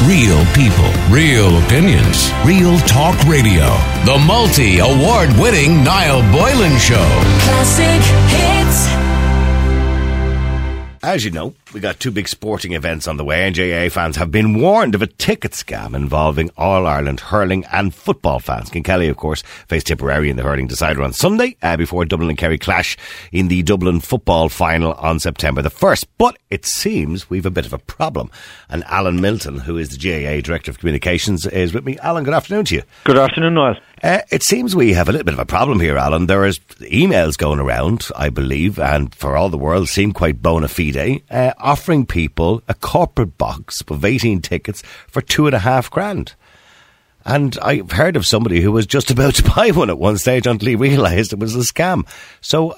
Real people, real opinions, Real Talk Radio. The multi-award-winning Niall Boylan Show. Classic hits. As you know, we got two big sporting events on the way, and GAA fans have been warned of a ticket scam involving All-Ireland hurling and football fans. Kinkelly, of course, face Tipperary in the hurling decider on Sunday before Dublin and Kerry clash in the Dublin football final on September the 1st. But it seems we've a bit of a problem. And Alan Milton, who is the GAA Director of Communications, is with me. Alan, good afternoon to you. Good afternoon, Niall. It seems we have a little bit of a problem here, Alan. There is emails going around, I believe, and for all the world seem quite bona fide, offering people a corporate box of 18 tickets for $2,500. And I've heard of somebody who was just about to buy one at one stage until he realised it was a scam. So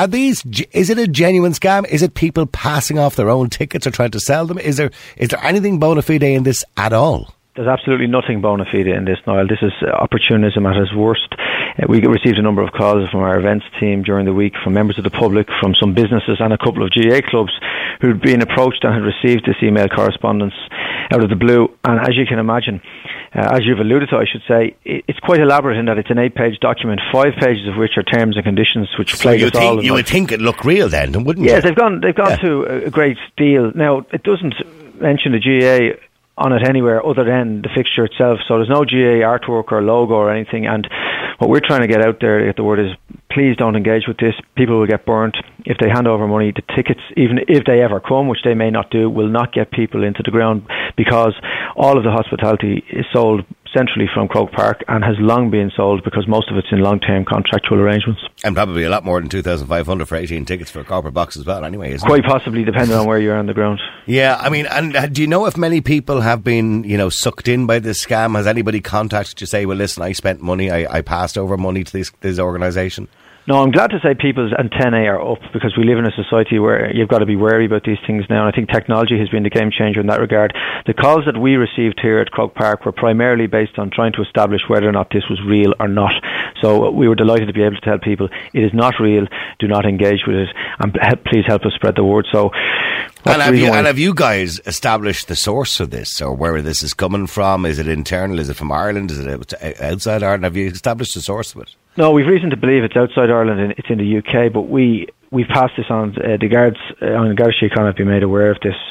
is it a genuine scam? Is it people passing off their own tickets or trying to sell them? Is there anything bona fide in this at all? There's absolutely nothing bona fide in this, Niall. This is opportunism at its worst. We received a number of calls from our events team during the week, from members of the public, from some businesses and a couple of GAA clubs who'd been approached and had received this email correspondence out of the blue. And as you can imagine, as you've alluded to, I should say, it's quite elaborate in that it's an 8-page document, 5 pages of which are terms and conditions which plague us all. You would think it'd look real then, wouldn't you? Yes, they've gone to a great deal. Now, it doesn't mention the GAA on it anywhere other than the fixture itself, so there's no GAA artwork or logo or anything. And what we're trying to get out there, get the word is, please don't engage with this. People will get burnt if they hand over money. The tickets, even if they ever come, which they may not do, will not get people into the ground, because all of the hospitality is sold centrally from Croke Park and has long been sold, because most of it's in long-term contractual arrangements. And probably a lot more than 2,500 for 18 tickets for a corporate box as well anyway, isn't quite it? Quite possibly, depending on where you are on the ground. Yeah, I mean, and do you know if many people have been, sucked in by this scam? Has anybody contacted you, say, well, listen, I spent money, I passed over money to this organisation? No, I'm glad to say people's antennae are up, because we live in a society where you've got to be wary about these things now, and I think technology has been the game changer in that regard. The calls that we received here at Croke Park were primarily based on trying to establish whether or not this was real or not. So we were delighted to be able to tell people it is not real, do not engage with it, and please help us spread the word. So, and have you guys established the source of this, or where this is coming from? Is it internal? Is it from Ireland? Is it outside Ireland? Have you established the source of it? No, we've reason to believe it's outside Ireland and it's in the UK, but we've passed this on. The guards on the Garda Síochána have been made aware of this,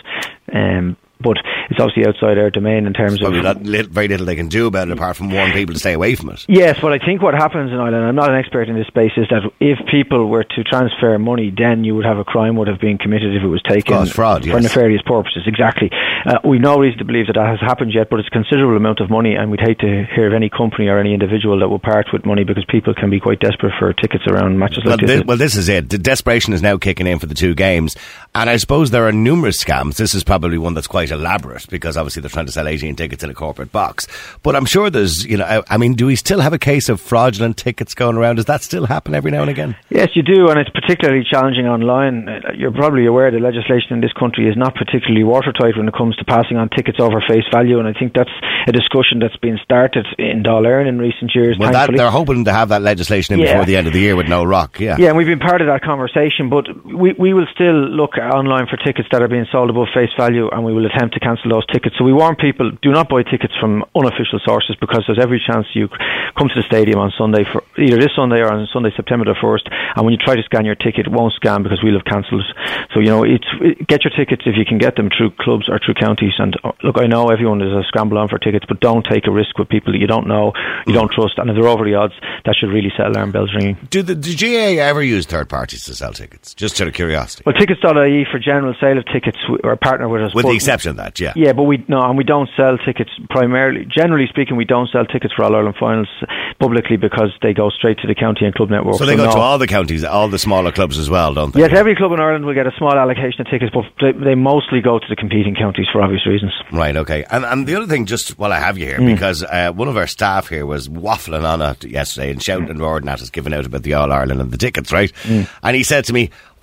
but it's obviously outside our domain in terms of... very little they can do about it apart from warn people to stay away from it. Yes, well, I think what happens in Ireland, I'm not an expert in this space, is that if people were to transfer money, then you would have a crime would have been committed if it was taken fraud, for nefarious purposes. Exactly. We've no reason to believe that has happened yet, but it's a considerable amount of money, and we'd hate to hear of any company or any individual that will part with money, because people can be quite desperate for tickets around matches like this. Well, this is it. The desperation is now kicking in for the two games, and I suppose there are numerous scams. This is probably one that's quite elaborate, because obviously they're trying to sell 18 tickets in a corporate box. But I'm sure there's, do we still have a case of fraudulent tickets going around? Does that still happen every now and again? Yes, you do, and it's particularly challenging online. You're probably aware the legislation in this country is not particularly watertight when it comes to passing on tickets over face value, and I think that's a discussion that's been started in Dáil Éireann in recent years. Well, they're hoping to have that legislation in before the end of the year with no rock, Yeah, and we've been part of that conversation, but we will still look online for tickets that are being sold above face value, and we will attempt to cancel those tickets. So we warn people, do not buy tickets from unofficial sources, because there's every chance you come to the stadium on Sunday, for either this Sunday or on Sunday, September the 1st, and when you try to scan your ticket, it won't scan because we'll have cancelled it. So, get your tickets if you can get them through clubs or through counties. And look, I know everyone is a scramble on for tickets, but don't take a risk with people that you don't know, you don't trust, and if they're over the odds, that should really set alarm bells ringing. Do the GAA ever use third parties to sell tickets? Just out of curiosity. Well, Tickets.ie for general sale of tickets are partner with us. With the exception of that, yeah. Yeah, but we don't sell tickets primarily. Generally speaking, we don't sell tickets for All-Ireland finals publicly, because they go straight to the county and club network. So they go to all the counties, all the smaller clubs as well, don't they? Yes, every club in Ireland will get a small allocation of tickets, but they mostly go to the competing counties for obvious reasons. Right, okay. And the other thing, just while I have you here, because one of our staff here was waffling on it yesterday and shouting and roaring at us, giving out about the All-Ireland and the tickets, right? And he said to me,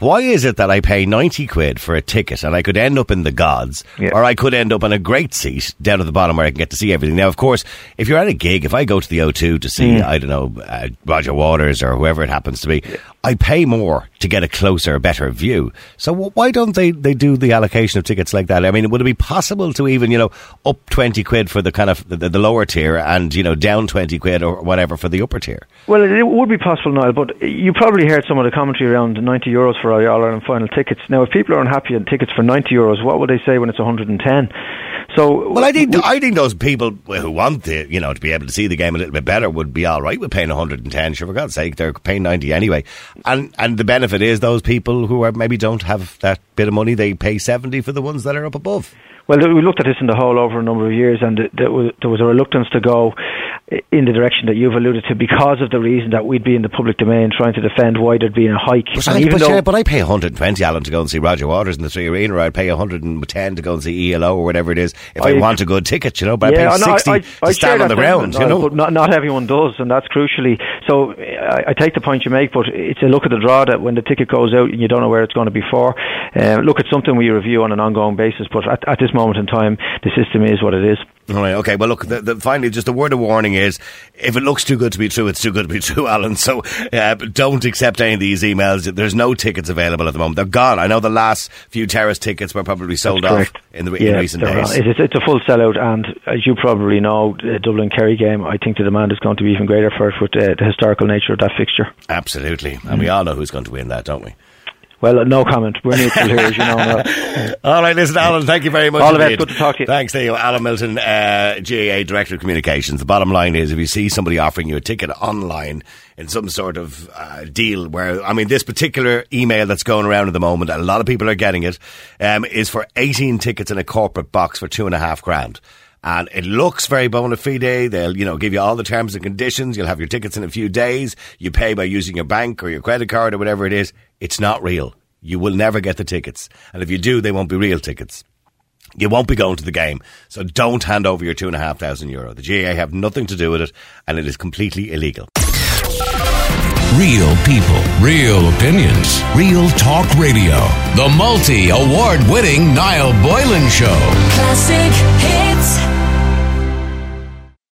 why is it that I pay 90 quid for a ticket and I could end up in the gods, or I could end up on a great seat down at the bottom where I can get to see everything? Now, of course, if you're at a gig, if I go to the O2 to see, I don't know, Roger Waters or whoever it happens to be, I pay more to get a closer, better view. So why don't they do the allocation of tickets like that? I mean, would it be possible to even, up 20 quid for the kind of the lower tier and, down 20 quid or whatever for the upper tier? Well, it would be possible, Niall, but you probably heard some of the commentary around €90 for All Ireland final tickets. Now, if people are unhappy on tickets for €90, what would they say when it's 110? So, well, I think those people who want to be able to see the game a little bit better would be all right with paying 110. Sure, for God's sake, they're paying 90 anyway. And the benefit is those people who maybe don't have that bit of money, they pay 70 for the ones that are up above. Well, we looked at this in the whole over a number of years, and there was a reluctance to go in the direction that you've alluded to because of the reason that we'd be in the public domain trying to defend why there'd been a hike. But I pay 120, Alan, to go and see Roger Waters in the Three Arena, or I'd pay 110 to go and see ELO or whatever it is if I want a good ticket, but I pay 60 to stand on the ground. But not everyone does, and that's crucially. So I take the point you make, but it's a look at the draw that when the ticket goes out and you don't know where it's going to be for. Look, it's something we review on an ongoing basis, but at this moment in time, the system is what it is. All right, okay. Well, look, finally, just a word of warning is, if it looks too good to be true, it's too good to be true, Alan. So don't accept any of these emails. There's no tickets available at the moment. They're gone. I know the last few terrace tickets were probably sold off in recent days. It's a full sellout, and as you probably know, the Dublin-Kerry game, I think the demand is going to be even greater for it with the historical nature of that fixture. Absolutely. And we all know who's going to win that, don't we? Well, no comment. We're neutral here, as you know. All right, listen, Alan, thank you very much. All the best. Good to talk to you. Thanks to you, Alan Milton, GAA Director of Communications. The bottom line is, if you see somebody offering you a ticket online in some sort of deal where, this particular email that's going around at the moment, and a lot of people are getting it, is for 18 tickets in a corporate box for $2,500. And it looks very bona fide. They'll, give you all the terms and conditions. You'll have your tickets in a few days. You pay by using your bank or your credit card or whatever it is. It's not real. You will never get the tickets. And if you do, they won't be real tickets. You won't be going to the game. So don't hand over your €2,500. The GAA have nothing to do with it, and it is completely illegal. Real people, real opinions, real talk radio. The multi-award-winning Niall Boylan Show. Classic hits.